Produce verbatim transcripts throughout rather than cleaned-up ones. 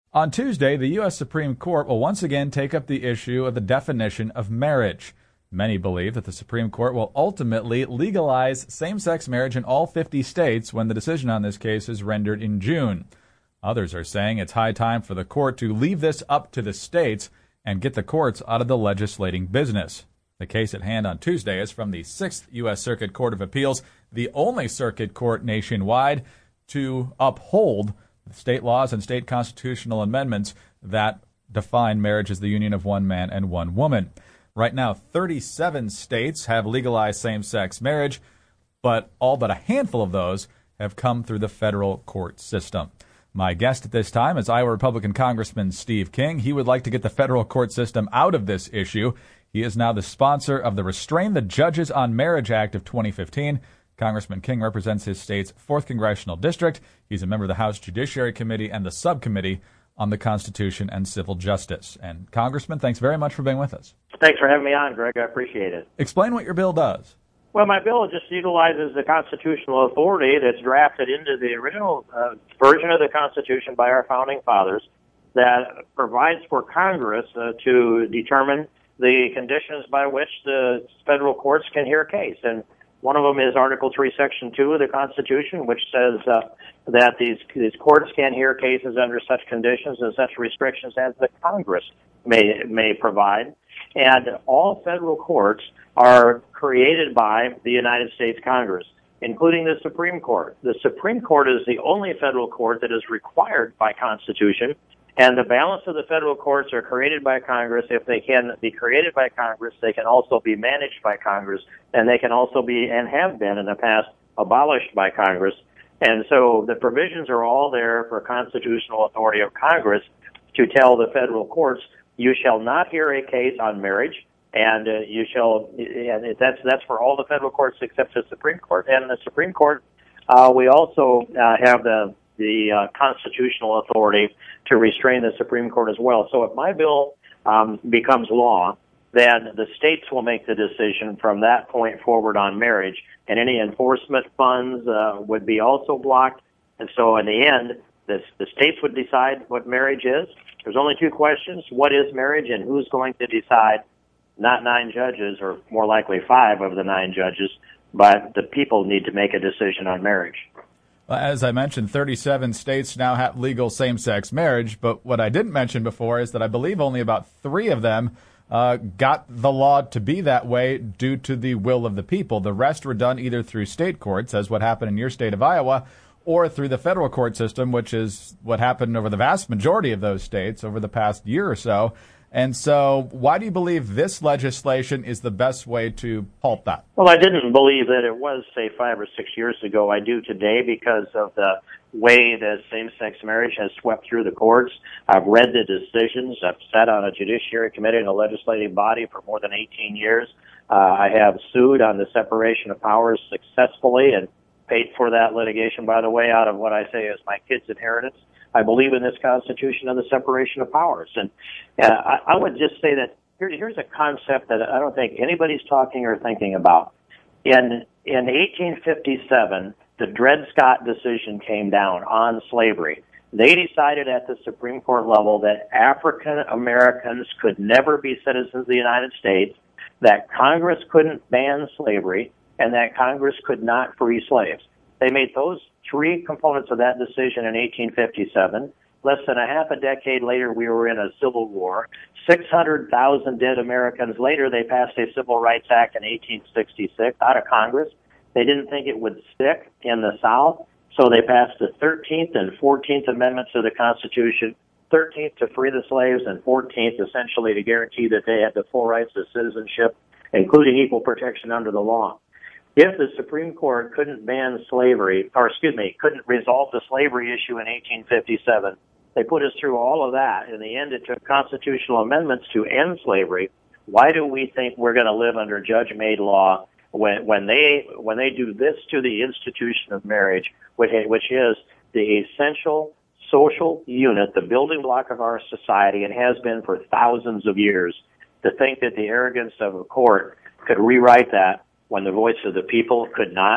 On Tuesday, the U S Supreme Court will once again take up the issue of the definition of marriage. Many believe that the Supreme Court will ultimately legalize same-sex marriage in all fifty states when the decision on this case is rendered in June. Others are saying it's high time for the court to leave this up to the states and get the courts out of the legislating business. The case at hand on Tuesday is from the sixth U S Circuit Court of Appeals, the only circuit court nationwide to uphold state laws and state constitutional amendments that define marriage as the union of one man and one woman. Right now, thirty-seven states have legalized same-sex marriage, but all but a handful of those have come through the federal court system. My guest at this time is Iowa Republican Congressman Steve King. He would like to get the federal court system out of this issue. He is now the sponsor of the Restrain the Judges on Marriage Act of twenty fifteen. Congressman King represents his state's fourth Congressional District. He's a member of the House Judiciary Committee and the Subcommittee on the Constitution and Civil Justice. And Congressman, thanks very much for being with us. Thanks for having me on, Greg. I appreciate it. Explain what your bill does. Well, my bill just utilizes the constitutional authority that's drafted into the original uh, version of the Constitution by our founding fathers that provides for Congress uh, to determine the conditions by which the federal courts can hear a case. And one of them is Article three, Section two of the Constitution, which says uh, that these, these courts can hear cases under such conditions and such restrictions as the Congress may, may provide. And all federal courts are created by the United States Congress, including the Supreme Court. The Supreme Court is the only federal court that is required by Constitution, and the balance of the federal courts are created by Congress. If they can be created by Congress, they can also be managed by Congress, and they can also be, and have been in the past, abolished by Congress. And so the provisions are all there for constitutional authority of Congress to tell the federal courts, you shall not hear a case on marriage, and uh, you shall, and that's that's for all the federal courts except the Supreme Court. And the Supreme Court, uh, we also uh, have the the uh, constitutional authority to restrain the Supreme Court as well. So if my bill um, becomes law, then the states will make the decision from that point forward on marriage, and any enforcement funds uh, would be also blocked. And so in the end, the, the states would decide what marriage is. There's only two questions: what is marriage, and who's going to decide? Not nine judges, or more likely five of the nine judges, but the people need to make a decision on marriage. As I mentioned, thirty-seven states now have legal same-sex marriage, but what I didn't mention before is that I believe only about three of them uh, got the law to be that way due to the will of the people. The rest were done either through state courts, as what happened in your state of Iowa, or through the federal court system, which is what happened over the vast majority of those states over the past year or so. And so why do you believe this legislation is the best way to halt that? Well, I didn't believe that it was, say, five or six years ago. I do today because of the way that same-sex marriage has swept through the courts. I've read the decisions. I've sat on a judiciary committee in a legislative body for more than eighteen years. Uh, I have sued on the separation of powers successfully and paid for that litigation, by the way, out of what I say is my kids' inheritance. I believe in this Constitution of the separation of powers. And uh, I, I would just say that here, here's a concept that I don't think anybody's talking or thinking about. In in eighteen fifty-seven, the Dred Scott decision came down on slavery. They decided at the Supreme Court level that African Americans could never be citizens of the United States, that Congress couldn't ban slavery, and that Congress could not free slaves. They made those three components of that decision in eighteen fifty-seven. Less than a half a decade later, we were in a civil war. six hundred thousand dead Americans later, they passed a Civil Rights Act in eighteen sixty-six out of Congress. They didn't think it would stick in the South, so they passed the thirteenth and fourteenth Amendments to the Constitution, thirteenth to free the slaves, and fourteenth essentially to guarantee that they had the full rights of citizenship, including equal protection under the law. If the Supreme Court couldn't ban slavery, or excuse me, couldn't resolve the slavery issue in eighteen fifty-seven, they put us through all of that. In the end, it took constitutional amendments to end slavery. Why do we think we're going to live under judge-made law when, when they when they do this to the institution of marriage, which, which is the essential social unit, the building block of our society, and has been for thousands of years? To think that the arrogance of a court could rewrite that when the voice of the people could not,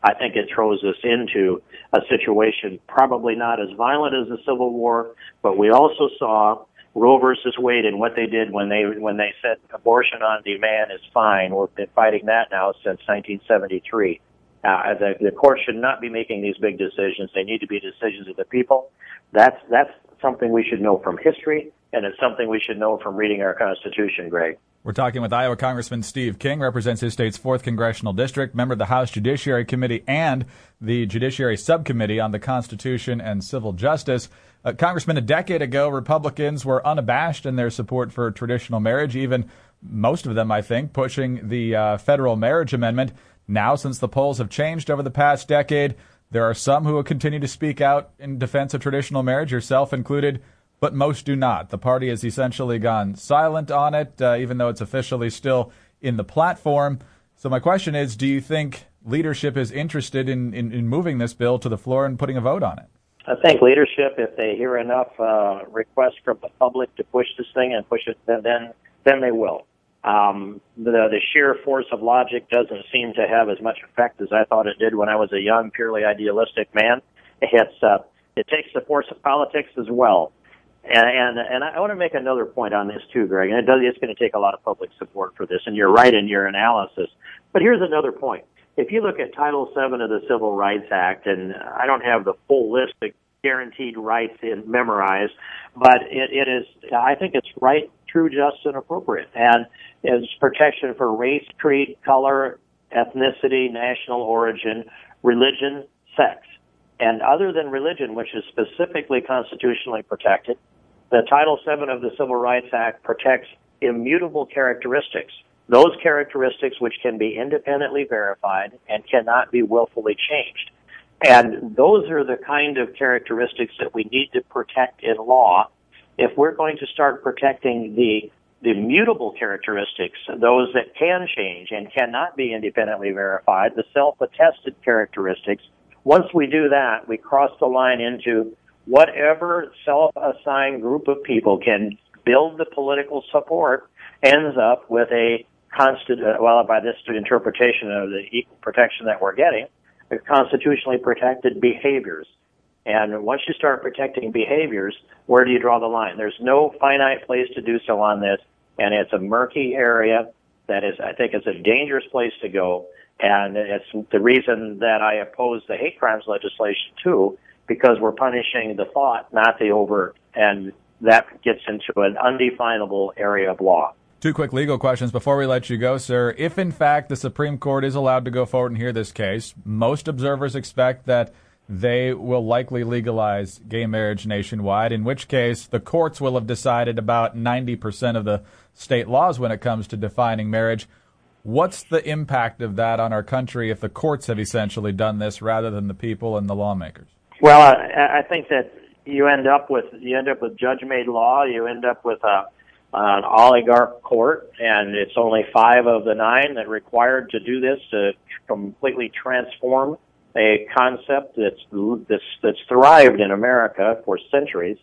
I think it throws us into a situation probably not as violent as the Civil War, but we also saw Roe versus Wade and what they did when they when they said abortion on demand is fine. We've been fighting that now since nineteen seventy-three. Uh, the, the court should not be making these big decisions. They need to be decisions of the people. That's that's something we should know from history, and it's something we should know from reading our Constitution, Greg. We're talking with Iowa Congressman Steve King, represents his state's fourth Congressional District, member of the House Judiciary Committee and the Judiciary Subcommittee on the Constitution and Civil Justice. Uh, Congressman, a decade ago, Republicans were unabashed in their support for traditional marriage, even most of them, I think, pushing the uh, federal marriage amendment. Now, since the polls have changed over the past decade, there are some who will continue to speak out in defense of traditional marriage, yourself included, but most do not. The party has essentially gone silent on it, uh, even though it's officially still in the platform. So my question is, do you think leadership is interested in, in, in moving this bill to the floor and putting a vote on it? I think leadership, if they hear enough uh, requests from the public to push this thing and push it, then then, then they will. Um, the, the sheer force of logic doesn't seem to have as much effect as I thought it did when I was a young, purely idealistic man. It's, uh, it takes the force of politics as well. And, and, and I want to make another point on this too, Greg, and it does, it's going to take a lot of public support for this, and you're right in your analysis. But here's another point. If you look at Title seven of the Civil Rights Act, and I don't have the full list of guaranteed rights in memorized, but it, it is, I think it's right, true, just, and appropriate. And it's protection for race, creed, color, ethnicity, national origin, religion, sex. And other than religion, which is specifically constitutionally protected, the Title seven of the Civil Rights Act protects immutable characteristics, those characteristics which can be independently verified and cannot be willfully changed. And those are the kind of characteristics that we need to protect in law. If we're going to start protecting the the mutable characteristics, those that can change and cannot be independently verified, the self-attested characteristics, once we do that, we cross the line into whatever self-assigned group of people can build the political support ends up with a constant, well, by this interpretation of the equal protection that we're getting, constitutionally protected behaviors. And once you start protecting behaviors, where do you draw the line? There's no finite place to do so on this, and it's a murky area that is, I think, it's a dangerous place to go. And it's the reason that I oppose the hate crimes legislation, too, because we're punishing the thought, not the overt, and that gets into an undefinable area of law. Two quick legal questions before we let you go, sir. If, in fact, the Supreme Court is allowed to go forward and hear this case, most observers expect that they will likely legalize gay marriage nationwide, in which case the courts will have decided about ninety percent of the state laws when it comes to defining marriage. What's the impact of that on our country if the courts have essentially done this rather than the people and the lawmakers? Well, I, I think that you end up with you end up with judge-made law. You end up with a an oligarch court, and it's only five of the nine that required to do this to completely transform a concept that's that's, that's thrived in America for centuries.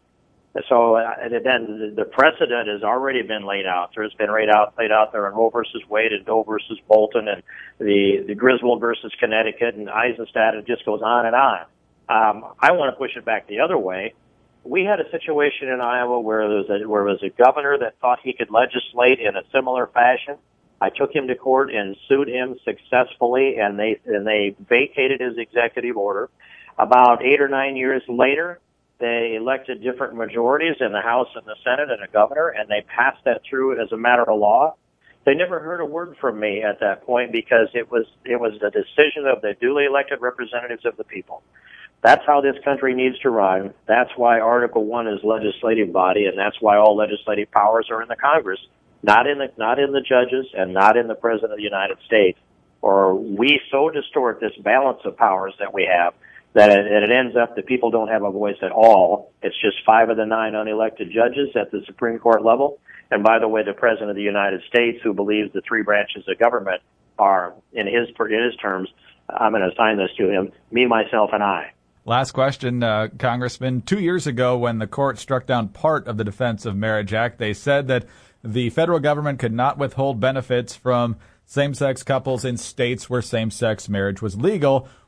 So uh, then the precedent has already been laid out. There's been laid out laid out there in Roe versus Wade and Doe versus Bolton and the the Griswold versus Connecticut and Eisenstadt. It just goes on and on. Um, I want to push it back the other way. We had a situation in Iowa where there was a, where there was a governor that thought he could legislate in a similar fashion. I took him to court and sued him successfully, and they and they vacated his executive order. About eight or nine years later, they elected different majorities in the House and the Senate and a governor, and they passed that through as a matter of law. They never heard a word from me at that point because it was it was the decision of the duly elected representatives of the people. That's how this country needs to run. That's why Article One is legislative body, and that's why all legislative powers are in the Congress, not in the not in the judges, and not in the President of the United States. Or we so distort this balance of powers that we have that it, it ends up that people don't have a voice at all. It's just five of the nine unelected judges at the Supreme Court level. And by the way, the President of the United States, who believes the three branches of government are, in his in his terms, I'm going to assign this to him, me, myself, and I. Last question, uh, Congressman. Two years ago, when the court struck down part of the Defense of Marriage Act, they said that the federal government could not withhold benefits from same-sex couples in states where same-sex marriage was legal.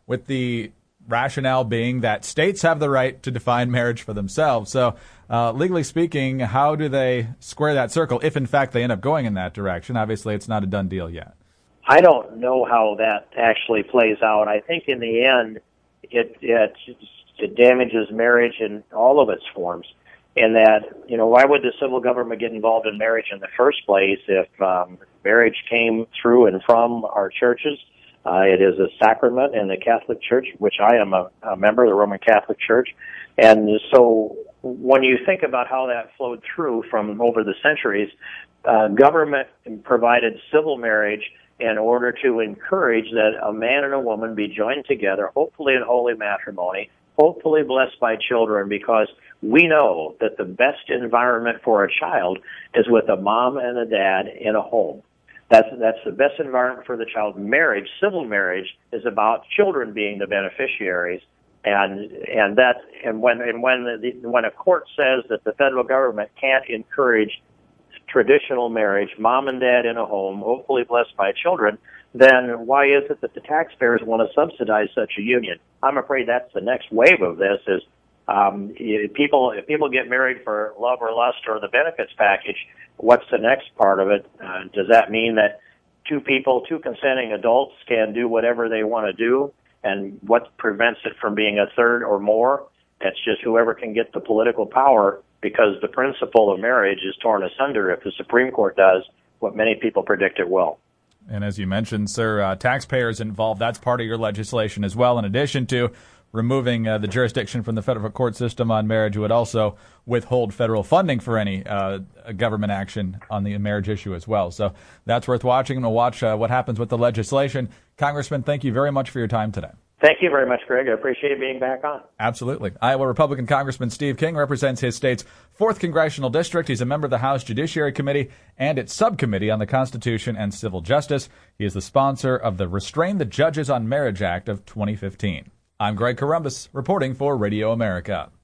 with the rationale being that states have the right to define marriage for themselves. So, uh, legally speaking, how do they square that circle if, in fact, they end up going in that direction? Obviously, it's not a done deal yet. I don't know how that actually plays out. I think in the end, it, it, it damages marriage in all of its forms. And that, you know, why would the civil government get involved in marriage in the first place if um, marriage came through and from our churches? Uh, it is a sacrament in the Catholic Church, which I am a, a member of the Roman Catholic Church. And so when you think about how that flowed through from over the centuries, uh, government provided civil marriage in order to encourage that a man and a woman be joined together, hopefully in holy matrimony, hopefully blessed by children, because we know that the best environment for a child is with a mom and a dad in a home. That's that's the best environment for the child. Marriage, civil marriage, is about children being the beneficiaries, and and that and when and when the, when a court says that the federal government can't encourage traditional marriage, mom and dad in a home, hopefully blessed by children, then why is it that the taxpayers want to subsidize such a union? I'm afraid that's the next wave of this. Is um, people if people get married for love or lust or the benefits package, what's the next part of it? Uh, does that mean that two people, two consenting adults, can do whatever they want to do? And what prevents it from being a third or more? That's just whoever can get the political power, because the principle of marriage is torn asunder if the Supreme Court does what many people predict it will. And as you mentioned, sir, uh, taxpayers involved, that's part of your legislation as well, in addition to removing uh, the jurisdiction from the federal court system on marriage. Would also withhold federal funding for any uh, government action on the marriage issue as well. So that's worth watching, and we'll watch uh, what happens with the legislation. Congressman, thank you very much for your time today. Thank you very much, Greg. I appreciate being back on. Absolutely. Iowa Republican Congressman Steve King represents his state's fourth Congressional District. He's a member of the House Judiciary Committee and its Subcommittee on the Constitution and Civil Justice. He is the sponsor of the Restrain the Judges on Marriage Act of twenty fifteen. I'm Greg Corombos, reporting for Radio America.